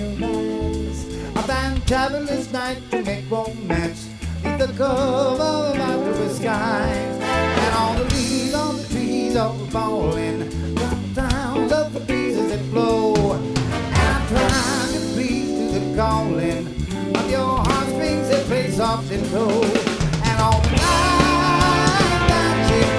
paradise. A fantabulous night to make romance beneath the cover of October skies. And all the leaves on the trees are falling from the sound of the breezes that blow. And I'm trying to please to the calling of your heartstrings that play soft and low. And all the night that you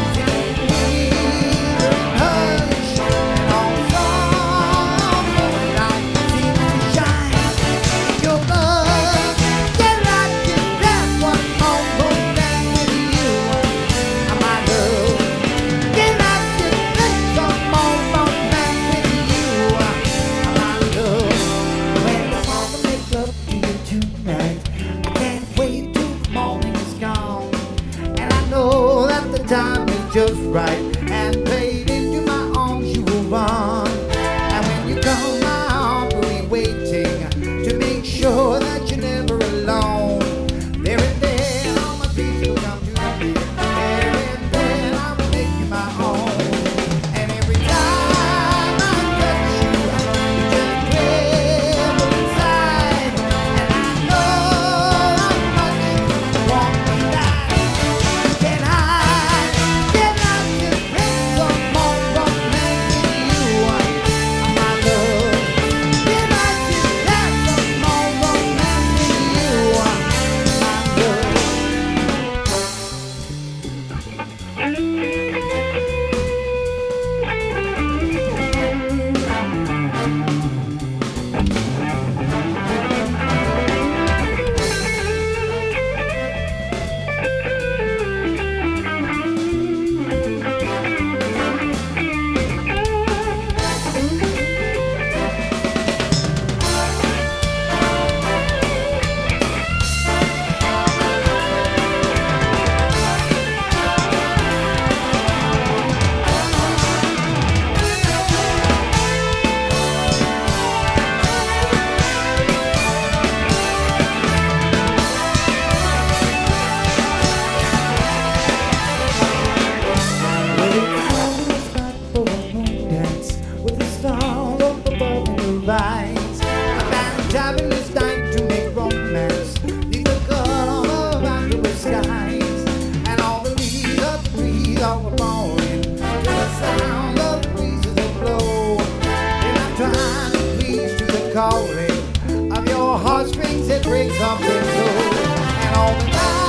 time is just right, and paid into my arms you will run. And when you come, my heart will be waiting to make sure that you're never alone. There and then all my dreams will come to me. There and then I will make you my own. And every time I touch you, you just tremble inside. And I know how much you want me die. Can I? Rise. A fantabulous night to make romance beneath the color of October skies. And all the leaves of the trees are falling to the sound of the breezes that blow. And I'm trying to please to the calling of your heartstrings that breaks off their soul. And all the night